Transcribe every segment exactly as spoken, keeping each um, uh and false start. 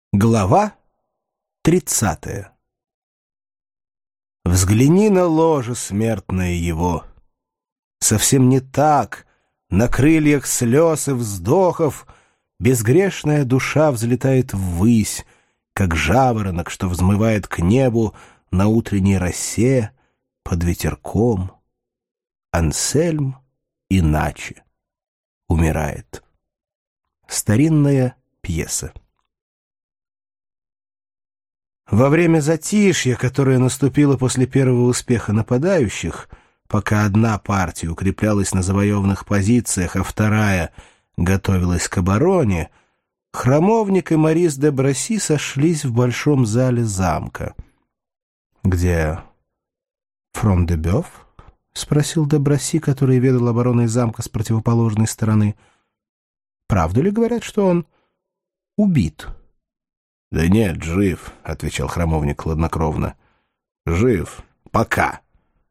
Глава тридцатая. Взгляни на ложе смертное его. Совсем не так, на крыльях слез и вздохов безгрешная душа взлетает ввысь, как жаворонок, что взмывает к небу на утренней росе под ветерком. Ансельм иначе умирает. Старинная пьеса. Во время затишья, которое наступило после первого успеха нападающих, пока одна партия укреплялась на завоеванных позициях, а вторая готовилась к обороне, Храмовник и Морис де Браси сошлись в большом зале замка. — Где Фрон-де-Бёв? — спросил де Браси, который ведал обороной замка с противоположной стороны. — Правду ли говорят, что он убит? — «Да нет, жив», — отвечал Храмовник хладнокровно. «Жив. Пока.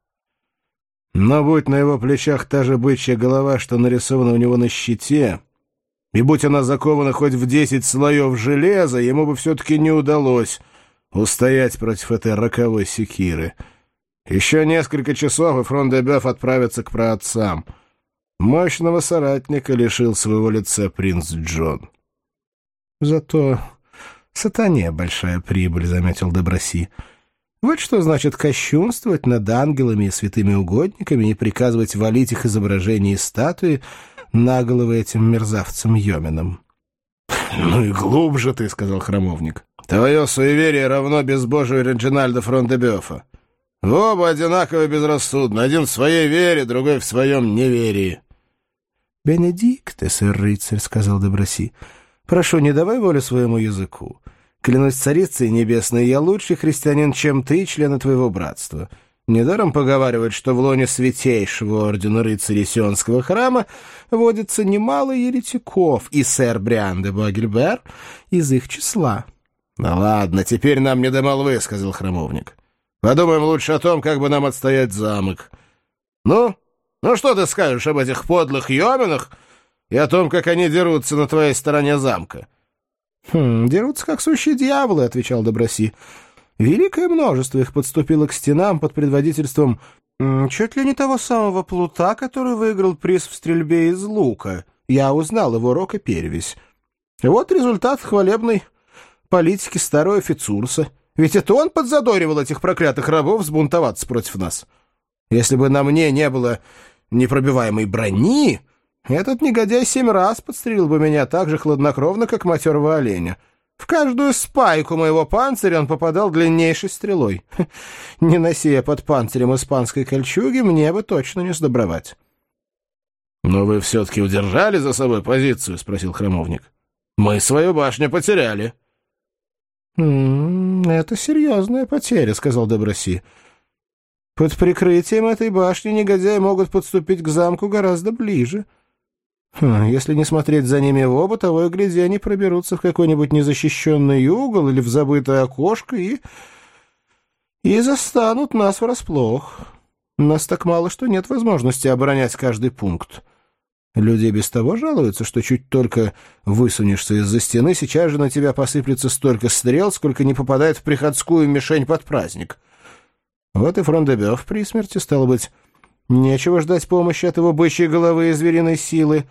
Но будь на его плечах та же бычья голова, что нарисована у него на щите, и будь она закована хоть в десять слоев железа, ему бы все-таки не удалось устоять против этой роковой секиры. Еще несколько часов, и Фрон-де-Бёв отправится к праотцам. Мощного соратника лишил своего лица принц Джон». «Зато сатане большая прибыль», — заметил де Браси. «Вот что значит кощунствовать над ангелами и святыми угодниками и приказывать валить их изображения и статуи на головы этим мерзавцам-йоменам». «Ну и глубже ты», — сказал Храмовник. «Твое суеверие равно безбожию Реджинальда Фрон-де-Бёфа. Вы оба одинаково безрассудны, один в своей вере, другой в своем неверии». «Бенедикте, сэр-рыцарь», — сказал де Браси, — «прошу, не давай волю своему языку. Клянусь царицей небесной, я лучший христианин, чем ты, члены твоего братства. Недаром поговаривают, что в лоне святейшего ордена рыцарей Сионского храма водится немало еретиков, и сэр Бриан де Буагильбер из их числа». «Ну ладно, теперь нам не до молвы», — сказал Храмовник. «Подумаем лучше о том, как бы нам отстоять замок. Ну, ну что ты скажешь об этих подлых йоменах и о том, как они дерутся на твоей стороне замка?» «Хм, дерутся как сущие дьяволы», — отвечал де Браси. «Великое множество их подступило к стенам под предводительством м, чуть ли не того самого плута, который выиграл приз в стрельбе из лука. Я узнал его рог и перевесь. Вот результат хвалебной политики старого офицурса. Ведь это он подзадоривал этих проклятых рабов взбунтоваться против нас. Если бы на мне не было непробиваемой брони, этот негодяй семь раз подстрелил бы меня так же хладнокровно, как матерого оленя. В каждую спайку моего панциря он попадал длиннейшей стрелой. Не носи я под панцирем испанской кольчуги, мне бы точно не сдобровать». «Но вы все-таки удержали за собой позицию?» — спросил Храмовник. «Мы свою башню потеряли». «М-м, «Это серьезная потеря», — сказал де Браси. «Под прикрытием этой башни негодяи могут подступить к замку гораздо ближе. Если не смотреть за ними в оба, того и гляди, они проберутся в какой-нибудь незащищенный угол или в забытое окошко и... и застанут нас врасплох. Нас так мало, что нет возможности оборонять каждый пункт. Люди без того жалуются, что чуть только высунешься из-за стены, сейчас же на тебя посыплется столько стрел, сколько не попадает в приходскую мишень под праздник. Вот и Фрон-де-Бёв при смерти, стало быть, нечего ждать помощи от его бычьей головы и звериной силы.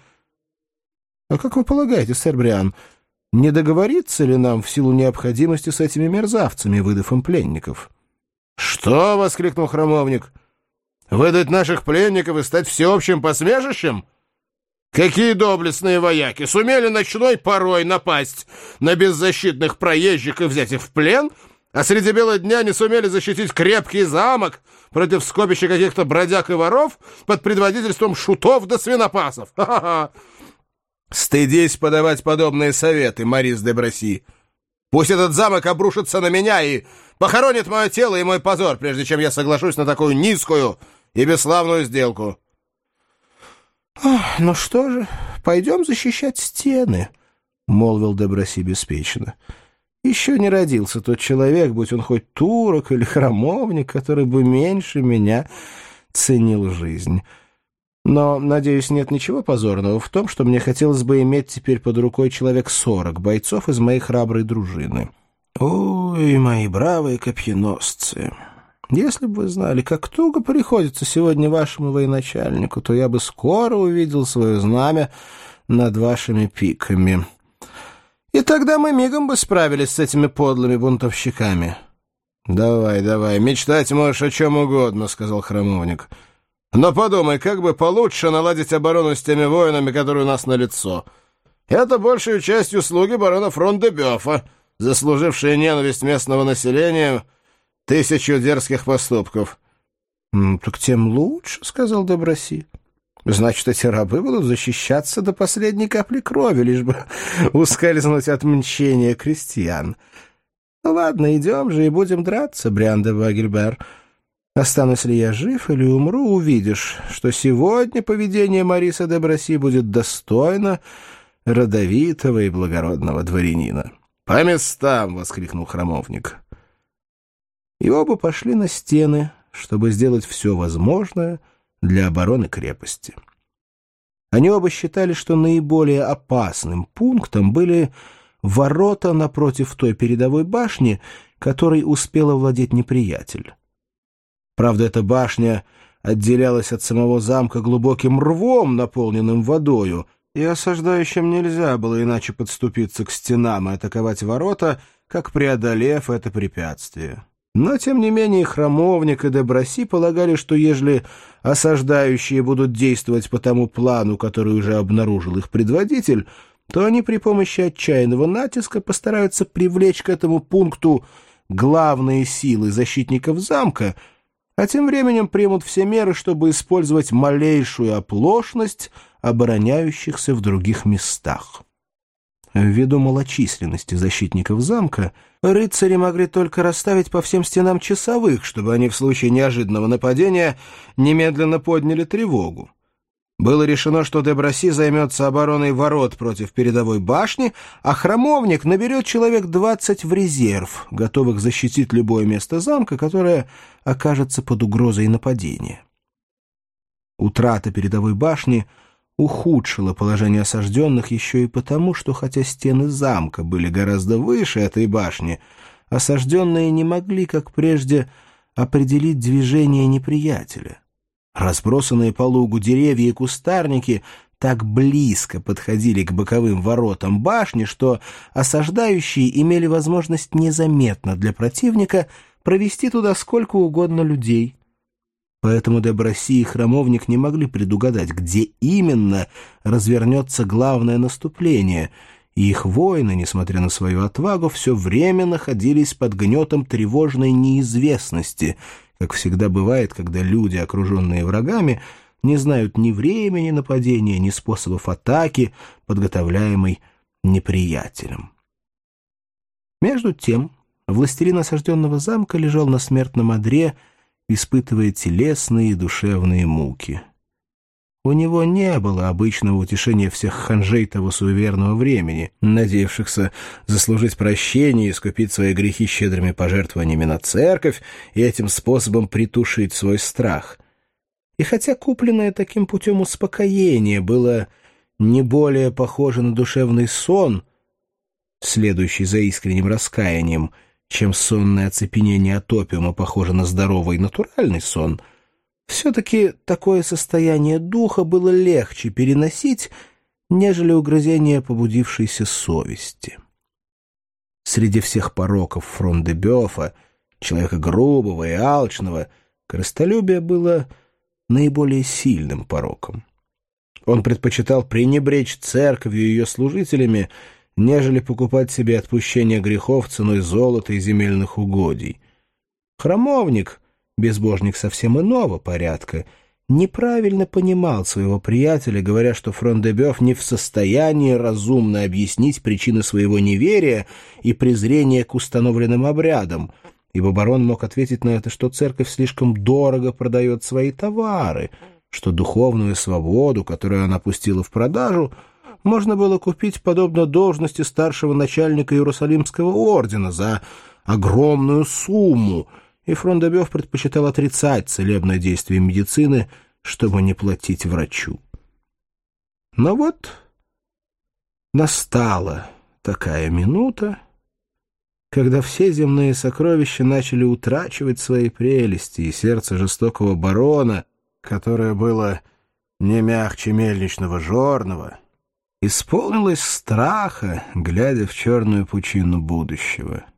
А как вы полагаете, сэр Бриан, не договориться ли нам в силу необходимости с этими мерзавцами, выдав им пленников?» «Что?» — воскликнул Храмовник. «Выдать наших пленников и стать всеобщим посмешищем? Какие доблестные вояки сумели ночной порой напасть на беззащитных проезжих и взять их в плен, а среди бела дня не сумели защитить крепкий замок против скопища каких-то бродяг и воров под предводительством шутов да свинопасов? Ха-ха-ха! Стыдись подавать подобные советы, Морис де Браси. Пусть этот замок обрушится на меня и похоронит мое тело и мой позор, прежде чем я соглашусь на такую низкую и бесславную сделку». «Ну что же, пойдем защищать стены», — молвил де Браси беспечно. «Еще не родился тот человек, будь он хоть турок или храмовник, который бы меньше меня ценил жизнь. Но, надеюсь, нет ничего позорного в том, что мне хотелось бы иметь теперь под рукой человек сорок бойцов из моей храброй дружины. Ой, мои бравые копьеносцы! Если бы вы знали, как туго приходится сегодня вашему военачальнику, то я бы скоро увидел свое знамя над вашими пиками. И тогда мы мигом бы справились с этими подлыми бунтовщиками. — Давай, давай, мечтать можешь о чем угодно, — сказал храмовник. — Но подумай, как бы получше наладить оборону с теми воинами, которые у нас налицо. Это большей частью слуги барона Фрон-де-Бёфа, заслужившие ненависть местного населения тысячу дерзких поступков. — Так тем лучше, — сказал де Браси. — Значит, эти рабы будут защищаться до последней капли крови, лишь бы ускользнуть от мщения крестьян. Ну ладно, идем же и будем драться, Бриан де Багельбер. Останусь ли я жив или умру, увидишь, что сегодня поведение Мариса де Браси будет достойно родовитого и благородного дворянина. — По местам! — воскликнул храмовник. И оба пошли на стены, чтобы сделать все возможное для обороны крепости. Они оба считали, что наиболее опасным пунктом были ворота напротив той передовой башни, которой успел овладеть неприятель. Правда, эта башня отделялась от самого замка глубоким рвом, наполненным водою, и осаждающим нельзя было иначе подступиться к стенам и атаковать ворота, как преодолев это препятствие. Но, тем не менее, храмовник и де Браси полагали, что ежели осаждающие будут действовать по тому плану, который уже обнаружил их предводитель, то они при помощи отчаянного натиска постараются привлечь к этому пункту главные силы защитников замка, а тем временем примут все меры, чтобы использовать малейшую оплошность обороняющихся в других местах. Ввиду малочисленности защитников замка, рыцари могли только расставить по всем стенам часовых, чтобы они в случае неожиданного нападения немедленно подняли тревогу. Было решено, что де Браси займется обороной ворот против передовой башни, а храмовник наберет человек двадцать в резерв, готовых защитить любое место замка, которое окажется под угрозой нападения. Утрата передовой башни ухудшила положение осажденных еще и потому, что хотя стены замка были гораздо выше этой башни, осажденные не могли, как прежде, определить движение неприятеля. Разбросанные по лугу деревья и кустарники так близко подходили к боковым воротам башни, что осаждающие имели возможность незаметно для противника провести туда сколько угодно людей. Поэтому де Браси и храмовник не могли предугадать, где именно развернется главное наступление, и их воины, несмотря на свою отвагу, все время находились под гнетом тревожной неизвестности, как всегда бывает, когда люди, окруженные врагами, не знают ни времени нападения, ни способов атаки, подготовляемой неприятелем. Между тем, властелин осажденного замка лежал на смертном одре, испытывая телесные и душевные муки. У него не было обычного утешения всех ханжей того суеверного времени, надеявшихся заслужить прощение и искупить свои грехи щедрыми пожертвованиями на церковь и этим способом притушить свой страх. И хотя купленное таким путем успокоение было не более похоже на душевный сон, следующий за искренним раскаянием, чем сонное оцепенение от опиума похоже на здоровый натуральный сон, все-таки такое состояние духа было легче переносить, нежели угрызение побудившейся совести. Среди всех пороков Фрон-де-Бёфа, человека грубого и алчного, корыстолюбие было наиболее сильным пороком. Он предпочитал пренебречь церковью и ее служителями, нежели покупать себе отпущение грехов ценой золота и земельных угодий. Храмовник, безбожник совсем иного порядка, неправильно понимал своего приятеля, говоря, что Фрон-де-Бёф не в состоянии разумно объяснить причины своего неверия и презрения к установленным обрядам, ибо барон мог ответить на это, что церковь слишком дорого продает свои товары, что духовную свободу, которую она пустила в продажу, можно было купить подобно должности старшего начальника Иерусалимского ордена за огромную сумму, и Фрон-де-Бёф предпочитал отрицать целебное действие медицины, чтобы не платить врачу. Но вот настала такая минута, когда все земные сокровища начали утрачивать свои прелести, и сердце жестокого барона, которое было не мягче мельничного жорного, исполнилось страха, глядя в черную пучину будущего.